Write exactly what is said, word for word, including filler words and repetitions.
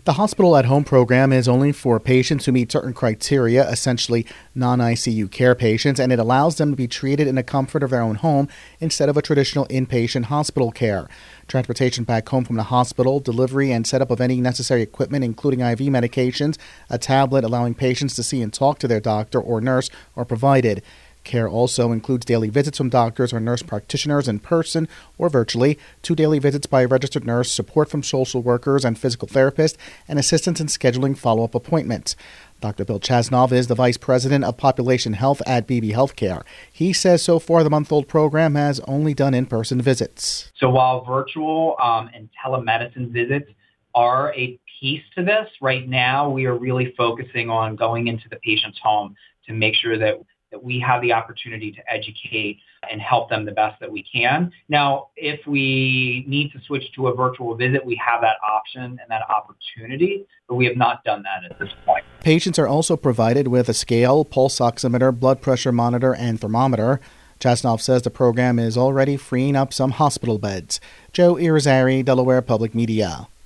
The Hospital at Home program is only for patients who meet certain criteria, essentially non-I C U care patients, and it allows them to be treated in the comfort of their own home instead of a traditional inpatient hospital care. Transportation back home from the hospital, delivery and setup of any necessary equipment, including I V medications, a tablet allowing patients to see and talk to their doctor or nurse, are provided. Care also includes daily visits from doctors or nurse practitioners in person or virtually, two daily visits by a registered nurse, support from social workers and physical therapists, and assistance in scheduling follow-up appointments. Doctor Bill Chasnov is the Vice President of Population Health at B B Healthcare. He says so far the month-old program has only done in-person visits. So while virtual um, and telemedicine visits are a piece to this, right now we are really focusing on going into the patient's home to make sure that that we have the opportunity to educate and help them the best that we can. Now, if we need to switch to a virtual visit, we have that option and that opportunity, but we have not done that at this point. Patients are also provided with a scale, pulse oximeter, blood pressure monitor, and thermometer. Chasnov says the program is already freeing up some hospital beds. Joe Irizarry, Delaware Public Media.